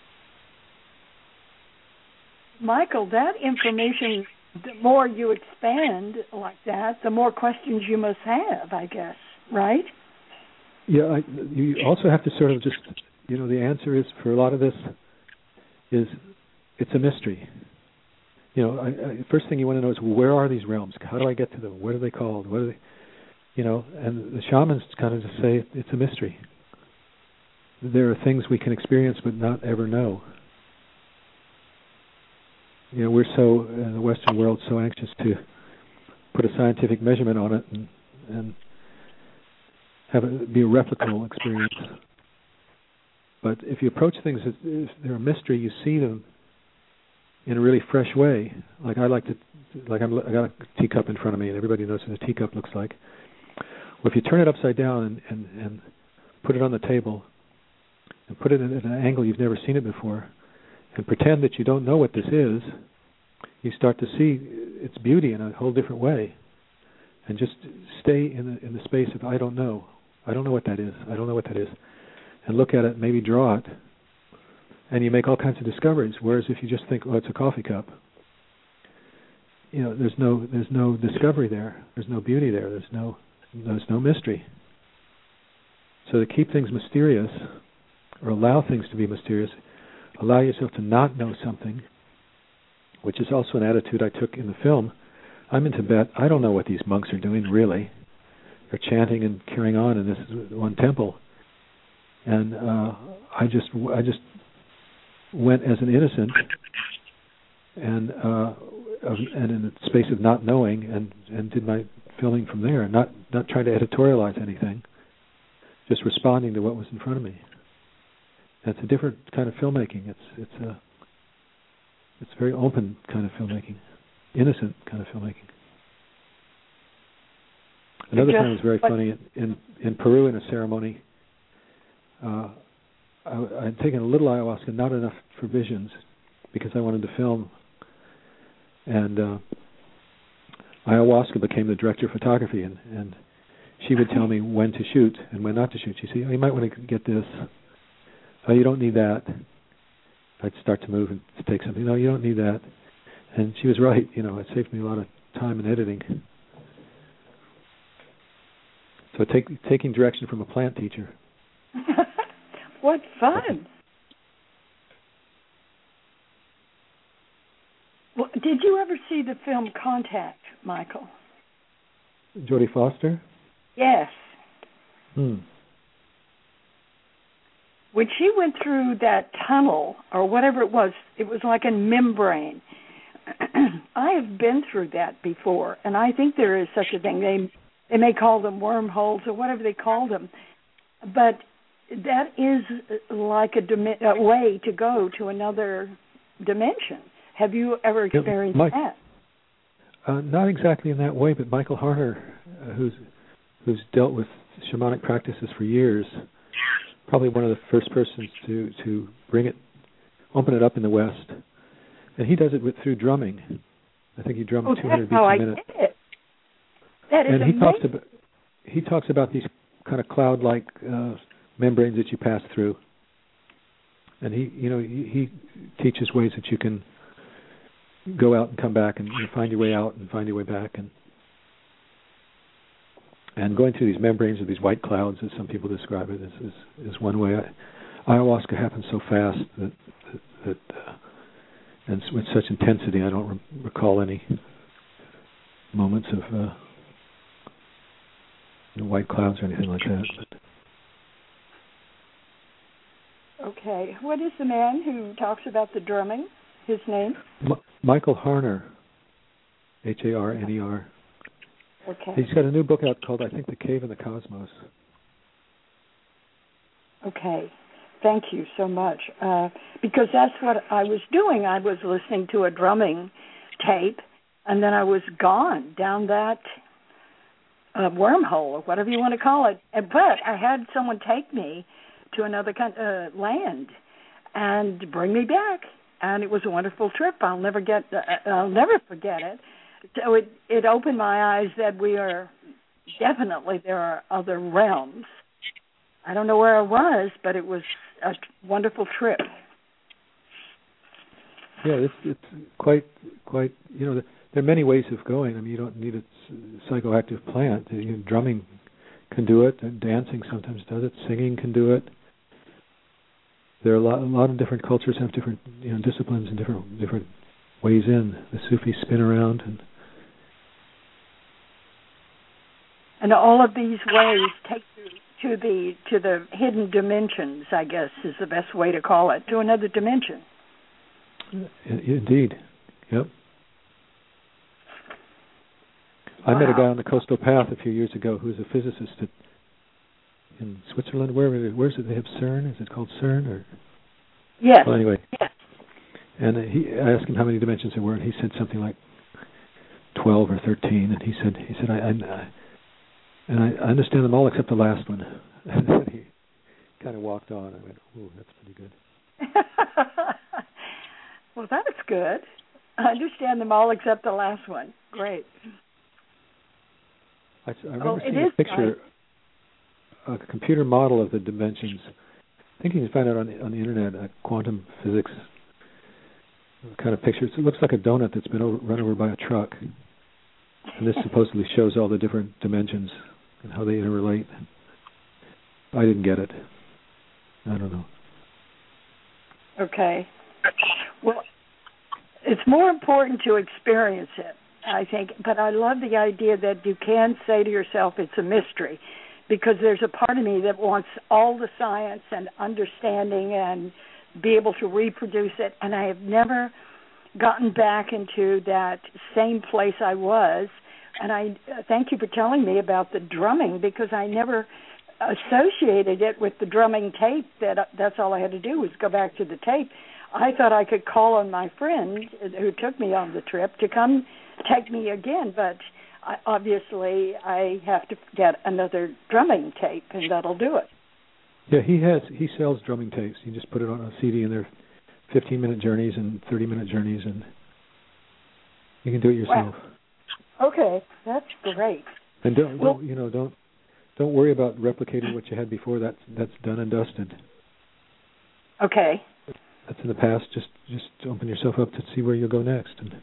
Michael, that information, the more you expand like that, the more questions you must have, I guess, right? Yeah, I, you also have to sort of just, you know, the answer is for a lot of this is it's a mystery. You know, I, I, first thing you want to know is, well, where are these realms? How do I get to them? What are they called? What are they? You know, and the shamans kind of just say it's a mystery. There are things we can experience but not ever know. You know, we're so, in the Western world, so anxious to put a scientific measurement on it and, and have it be a replicable experience. But if you approach things as if they're a mystery, you see them in a really fresh way. Like I like to, like I'm, I got a teacup in front of me, and everybody knows what a teacup looks like. Well, if you turn it upside down and, and, and put it on the table, and put it at an angle you've never seen it before, and pretend that you don't know what this is, you start to see its beauty in a whole different way. And just stay in the in the space of I don't know. I don't know what that is. I don't know what that is. And look at it, maybe draw it, and you make all kinds of discoveries. Whereas if you just think, oh, it's a coffee cup, you know, there's no there's no discovery there. There's no beauty there. There's no there's no mystery. So to keep things mysterious, or allow things to be mysterious, allow yourself to not know something, which is also an attitude I took in the film. I'm in Tibet. I don't know what these monks are doing, really. They're chanting and carrying on in this one temple. And uh, I just I just went as an innocent and uh, and in the space of not knowing, and, and did my filming from there, not not trying to editorialize anything, just responding to what was in front of me. And it's a different kind of filmmaking. It's it's a it's very open kind of filmmaking, innocent kind of filmmaking. Another time was very funny in in Peru in a ceremony. Uh, I, I had taken a little ayahuasca, not enough for visions, because I wanted to film. And uh, ayahuasca became the director of photography, and, and she would tell me when to shoot and when not to shoot. She'd say, oh, you might want to get this. Oh, you don't need that. I'd start to move and to take something. No, you don't need that. And she was right. You know, it saved me a lot of time in editing. So take, taking direction from a plant teacher. What fun! Well, did you ever see the film Contact, Michael? Jodie Foster? Yes. Hmm. When she went through that tunnel, or whatever it was, it was like a membrane. I have been through that before, and I think there is such a thing. They they may call them wormholes or whatever they call them, but that is like a, dim- a way to go to another dimension. Have you ever experienced yeah, Mike, that? Uh, not exactly in that way, but Michael Harner, uh, who's who's dealt with shamanic practices for years, probably one of the first persons to, to bring it, open it up in the West, and he does it with through drumming. I think he drums oh, two hundred beats how a I minute. Get it. That is and he amazing. talks about he talks about these kind of cloud-like uh, membranes that you pass through, and he you know he, he teaches ways that you can go out and come back, and you know, find your way out and find your way back, and and going through these membranes or these white clouds, as some people describe it, is is, is one way. I, ayahuasca happens so fast that that, that uh, and with such intensity, I don't re- recall any moments of uh, you know, white clouds or anything like that. But okay. What is the man who talks about the drumming? His name? M- Michael Harner, H A R N E R. Okay. He's got a new book out called, I think, The Cave in the Cosmos. Okay. Thank you so much. Uh, because that's what I was doing. I was listening to a drumming tape, and then I was gone down that uh, wormhole, or whatever you want to call it. But I had someone take me to another kind, uh, land and bring me back. And it was a wonderful trip. I'll never get. Uh, I'll never forget it. So it it opened my eyes that we are definitely there are other realms. I don't know where I was, but it was a wonderful trip. Yeah, it's it's quite quite. You know, there are many ways of going. I mean, you don't need a psychoactive plant. You know, drumming can do it, and dancing sometimes does it. Singing can do it. There are a lot, a lot of different cultures have different, you know, disciplines and different different ways in. The Sufis spin around, and and all of these ways take you to the to the hidden dimensions, I guess is the best way to call it, to another dimension. Indeed, yep. I Wow. met a guy on the Coastal Path a few years ago who's a physicist at in Switzerland. Where where is it? They have CERN. Is it called CERN or? Yes. Well, anyway. Yes. And he I asked him how many dimensions there were, and he said something like twelve or thirteen. And he said he said I, I, I and I understand them all except the last one. And he kind of walked on. I went, "Ooh, that's pretty good." Well, that's good. I understand them all except the last one. Great. I, I remember well, seeing it a is picture. A computer model of the dimensions. I think you can find it on the, on the internet. A quantum physics kind of picture. It looks like a donut that's been over, run over by a truck, and this supposedly shows all the different dimensions and how they interrelate. I didn't get it. I don't know. Okay. Well, it's more important to experience it, I think. But I love the idea that you can say to yourself, it's a mystery. Because there's a part of me that wants all the science and understanding and be able to reproduce it, and I have never gotten back into that same place I was. And I uh, thank you for telling me about the drumming, because I never associated it with the drumming tape. That uh, that's all I had to do was go back to the tape. I thought I could call on my friend who took me on the trip to come take me again, but I, obviously, I have to get another drumming tape, and that'll do it. Yeah, he has. He sells drumming tapes. You just put it on a C D, and they're fifteen-minute journeys and thirty-minute journeys, and you can do it yourself. Wow. Okay, that's great. And don't, well, don't you know don't don't worry about replicating what you had before. That's that's done and dusted. Okay. That's in the past. Just just open yourself up to see where you'll go next. And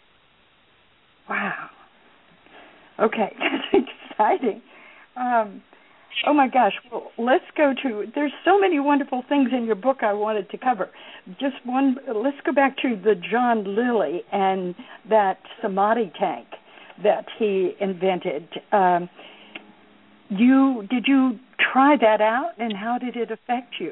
wow. Okay, that's exciting. Um, oh my gosh, well, let's go to, there's so many wonderful things in your book I wanted to cover. Just one, let's go back to the John Lilly and that Samadhi tank that he invented. Um, you Did you try that out, and how did it affect you?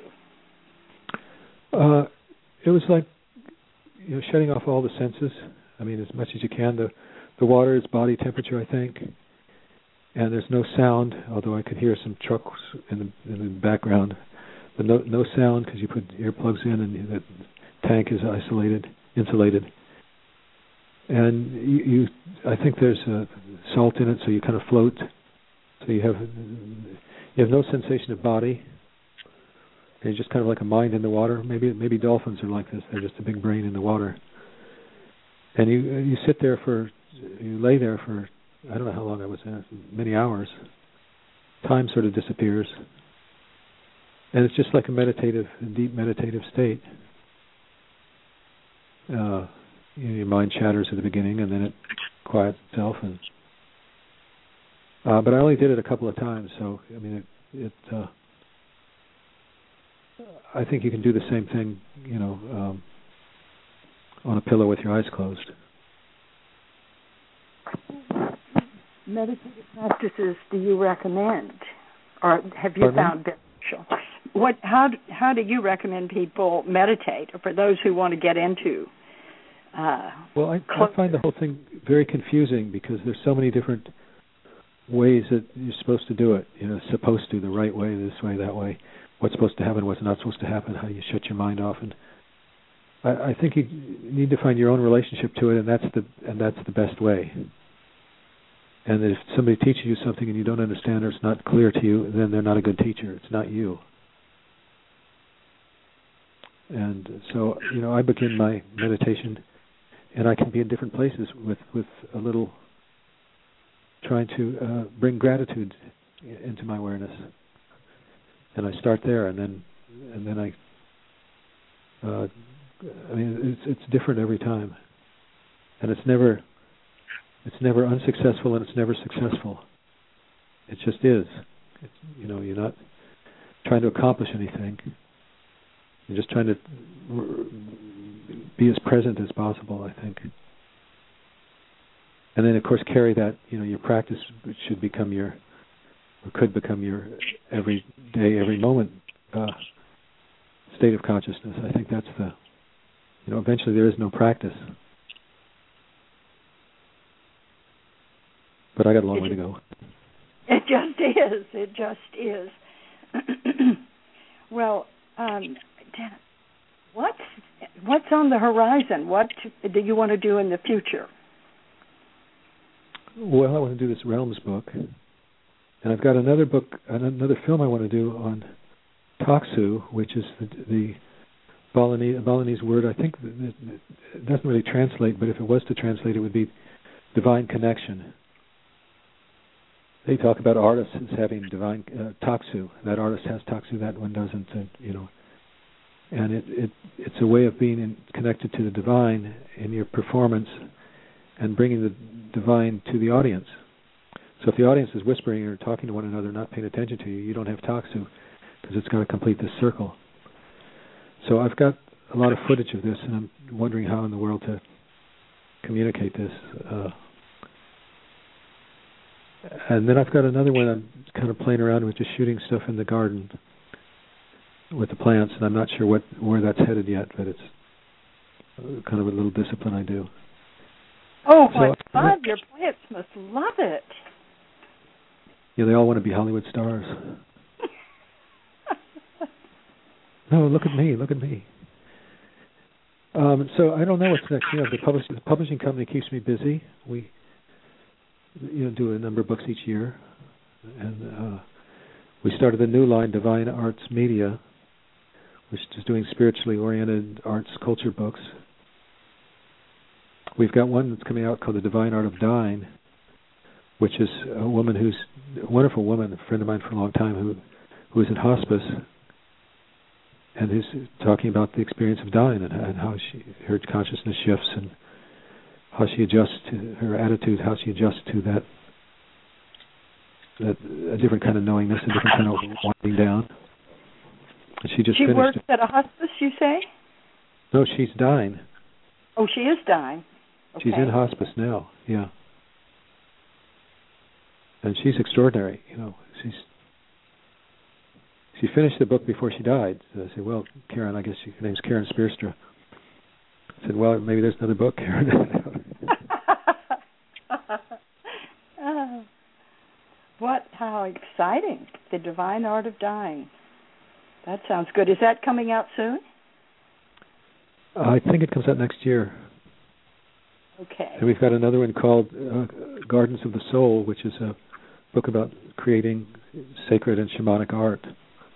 Uh, it was like, you know, shutting off all the senses. I mean, as much as you can. The The water is body temperature, I think, and there's no sound. Although I could hear some trucks in the in the background, but no no sound because you put earplugs in and the tank is isolated, insulated. And you, you I think there's uh, salt in it, so you kind of float. So you have you have no sensation of body. You're just kind of like a mind in the water. Maybe maybe dolphins are like this. They're just a big brain in the water. And you you sit there for. You lay there for, I don't know how long I was there, many hours. Time sort of disappears. And it's just like a meditative, a deep meditative state. Uh, you know, your mind chatters at the beginning, and then it quiets itself. And uh, but I only did it a couple of times, so, I mean, it, it uh, I think you can do the same thing, you know, um, on a pillow with your eyes closed. meditative practices do you recommend, or have you Pardon? found beneficial? What? How? How do you recommend people meditate, or for those who want to get into? Uh, well, I, I find the whole thing very confusing because there's so many different ways that you're supposed to do it. You know, supposed to, the right way, this way, that way. What's supposed to happen, what's not supposed to happen, how you shut your mind off, and I, I think you need to find your own relationship to it, and that's the and that's the best way. And if somebody teaches you something and you don't understand or it's not clear to you, then they're not a good teacher. It's not you. And so, you know, I begin my meditation, and I can be in different places with, with a little trying to uh, bring gratitude into my awareness. And I start there, and then and then I. Uh, I mean, it's it's different every time, and it's never. It's never unsuccessful, and it's never successful. It just is. It's, you know, you're not trying to accomplish anything. You're just trying to be as present as possible, I think. And then, of course, carry that. You know, your practice should become your, or could become your every day, every moment uh, state of consciousness. I think that's the. You know, eventually there is no practice. But I got a long it, way to go. It just is. It just is. Well, um, what's what's on the horizon? What do you want to do in the future? Well, I want to do this Realms book, and I've got another book, another film I want to do on Taksu, which is the, the Balinese, Balinese word. I think it doesn't really translate, but if it was to translate, it would be divine connection. They talk about artists as having divine uh, taksu. That artist has taksu, that one doesn't. Uh, you know, and it, it it's a way of being in, connected to the divine in your performance and bringing the divine to the audience. So if the audience is whispering or talking to one another, not paying attention to you, you don't have taksu because it's got to complete this circle. So I've got a lot of footage of this, and I'm wondering how in the world to communicate this. Uh, And then I've got another one I'm kind of playing around with, just shooting stuff in the garden with the plants, and I'm not sure what where that's headed yet, but it's kind of a little discipline I do. Oh, so, what fun! Your plants must love it. Yeah, they all want to be Hollywood stars. No, look at me, look at me. Um, so I don't know what's next. You know, the, publish, the publishing company keeps me busy. We you know, do a number of books each year. And uh, we started a new line, Divine Arts Media, which is doing spiritually oriented arts culture books. We've got one that's coming out called The Divine Art of Dying, which is a woman who's a wonderful woman, a friend of mine for a long time, who who is in hospice and who's talking about the experience of dying and, and how she her consciousness shifts and how she adjusts to her attitude, how she adjusts to that, that a different kind of knowingness, a different kind of winding down. And she just she finished works it. at a hospice, you say? No, she's dying. Oh, she is dying. Okay. She's in hospice now. Yeah, and she's extraordinary. You know, she's she finished the book before she died. So I said, "Well, Karen, I guess she, her name's Karen Spearstra." I said, "Well, maybe there's another book, Karen." Oh, what? How exciting! The Divine Art of Dying. That sounds good. Is that coming out soon? I think it comes out next year. Okay. And we've got another one called uh, Gardens of the Soul, which is a book about creating sacred and shamanic art,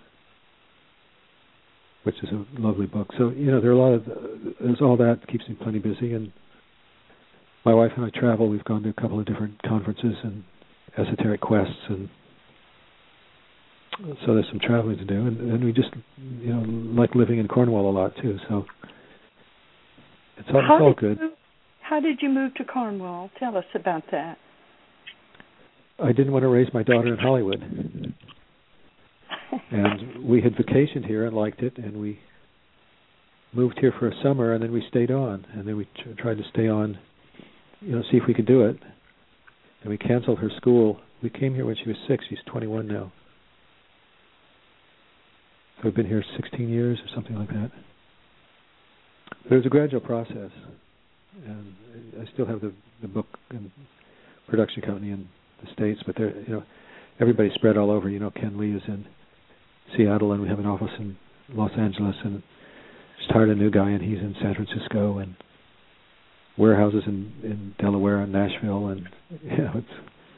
which is a lovely book. So, you know, there are a lot of, there's all that keeps me plenty busy. And my wife and I travel. We've gone to a couple of different conferences and esoteric quests, and so there's some traveling to do. And, and we just, you know, like living in Cornwall a lot, too. So it's all, it's all good. You, how did you move to Cornwall? Tell us about that. I didn't want to raise my daughter in Hollywood. And we had vacationed here and liked it, and we moved here for a summer, and then we stayed on. And then we tr- tried to stay on, you know, see if we could do it. and we canceled her school. We came here when she was six. She's twenty-one now. So I've been here sixteen years or something like that. But it was a gradual process, and I still have the, the book and production company in the States, but they're, you know, everybody's spread all over. You know, Ken Lee is in Seattle, and we have an office in Los Angeles, and just hired a new guy, and he's in San Francisco, and warehouses in, in Delaware and Nashville, and you know, it's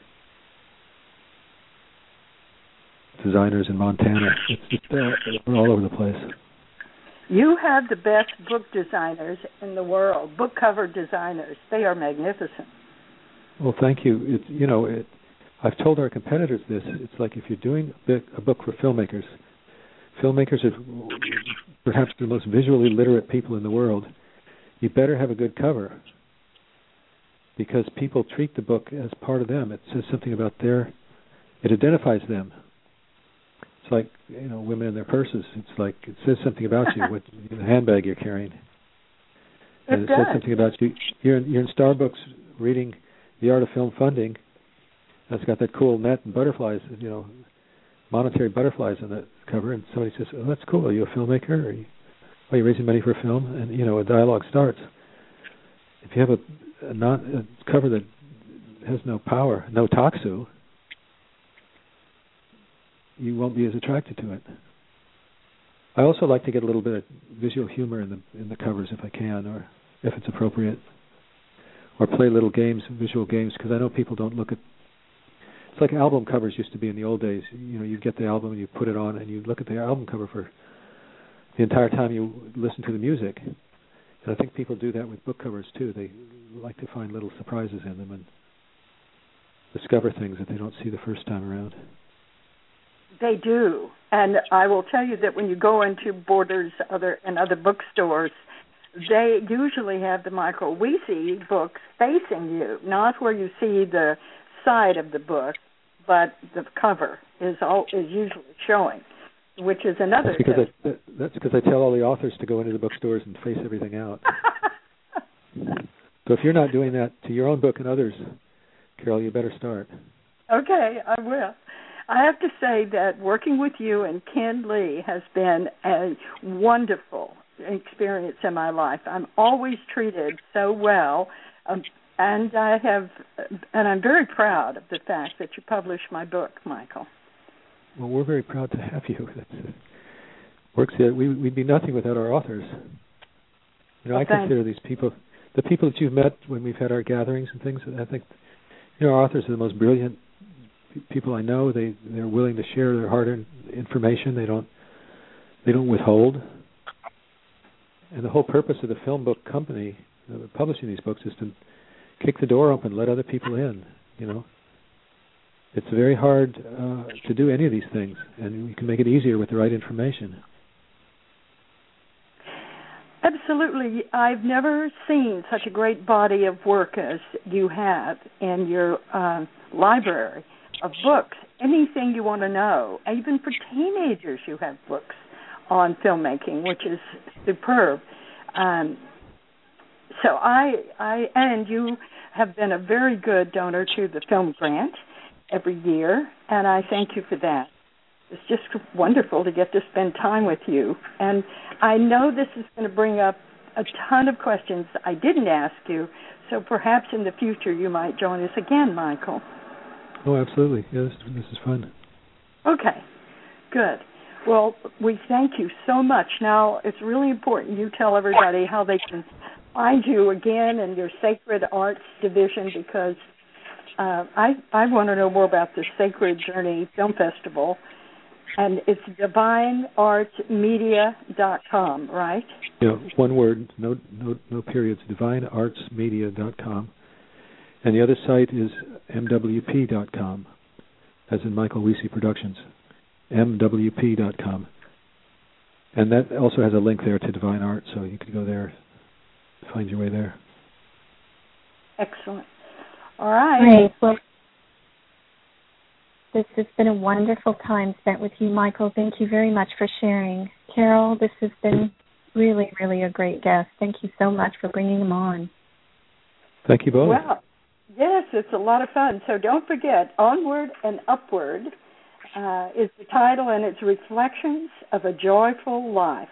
designers in Montana. It's just uh, we're all over the place. You have the best book designers in the world, book cover designers. They are magnificent. Well, thank you. It's, you know, it, I've told our competitors this. It's like if you're doing a, bit, a book for filmmakers, filmmakers are perhaps the most visually literate people in the world. You better have a good cover, because people treat the book as part of them. It says something about their, it identifies them. It's like, you know, women in their purses. It's like it says something about you, what the handbag you're carrying. And it it does. says something about you. You're in, you're in Starbucks reading The Art of Film Funding. That's got that cool net and butterflies, you know, monetary butterflies on the cover. And somebody says, "Oh, that's cool. Are you a filmmaker? Or are you, are you raising money for a film?" And you know, a dialogue starts. If you have a, a, not, a cover that has no power, no taksu, you won't be as attracted to it. I also like to get a little bit of visual humor in the in the covers if I can, or if it's appropriate, or play little games, visual games, because I know people don't look at. It's like album covers used to be in the old days. You know, you get the album and you put it on, and you look at the album cover for the entire time you listen to the music. And I think people do that with book covers too. They like to find little surprises in them and discover things that they don't see the first time around. They do, and I will tell you that when you go into Borders other and other bookstores, they usually have the Michael Wiese books facing you, not where you see the side of the book, but the cover is all is usually showing, which is another. That's because I, that, that's because I tell all the authors to go into the bookstores and face everything out. So if you're not doing that to your own book and others, Carol, you better start. Okay, I will. I have to say that working with you and Ken Lee has been a wonderful experience in my life. I'm always treated so well, um, and I have, and I'm very proud of the fact that you published my book, Michael. Well, we're very proud to have you. That's, works here. We, we'd be nothing without our authors. You know, well, I consider these people, the people that you've met when we've had our gatherings and things. I think, you know, our authors are the most brilliant people I know. They they're willing to share their hard-earned information. They don't they don't withhold. And the whole purpose of the film book company, uh, publishing these books, is to kick the door open, let other people in. You know, it's very hard uh, to do any of these things, and we can make it easier with the right information. Absolutely. I've never seen such a great body of work as you have in your uh, library of books. Anything you want to know. Even for teenagers, you have books on filmmaking, which is superb. Um, so I, I, and you have been a very good donor to the Film Grant every year, and I thank you for that. It's just wonderful to get to spend time with you. And I know this is going to bring up a ton of questions I didn't ask you, so perhaps in the future you might join us again, Michael. Oh, absolutely. Yes, this is fun. Okay, good. Well, we thank you so much. Now, it's really important you tell everybody how they can find you again in your Sacred Arts division, because uh, I, I want to know more about the Sacred Journey Film Festival. And it's divine arts media dot com, right? Yeah, one word, no no no periods, divine arts media dot com. And the other site is M W P dot com, as in Michael Wiese Productions, M W P dot com. And that also has a link there to Divine Art, so you could go there, find your way there. Excellent. All right. Great. Well, this has been a wonderful time spent with you, Michael. Thank you very much for sharing. Carol, this has been really, really a great guest. Thank you so much for bringing him on. Thank you both. Well, Yes, it's a lot of fun. So don't forget, Onward and Upward uh, is the title, and it's Reflections of a Joyful Life.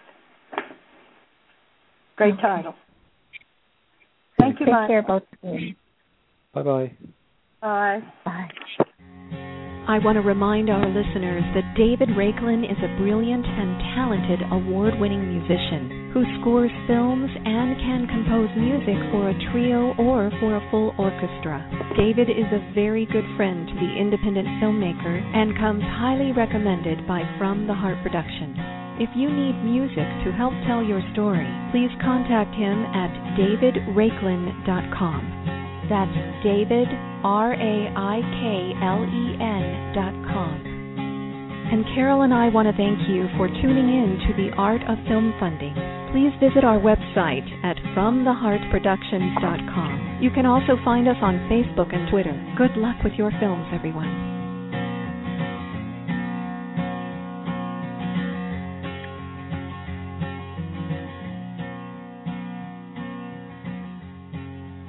Great okay. title. Thank you, Take Mike. care, both of you. Bye-bye. Bye. Bye. I want to remind our listeners that David Raiklin is a brilliant and talented award-winning musician who scores films and can compose music for a trio or for a full orchestra. David is a very good friend to the independent filmmaker and comes highly recommended by From the Heart Productions. If you need music to help tell your story, please contact him at david raiklin dot com. That's David, R A I K L E N dot com. And Carol and I want to thank you for tuning in to The Art of Film Funding. Please visit our website at from the heart productions dot com. You can also find us on Facebook and Twitter. Good luck with your films, everyone.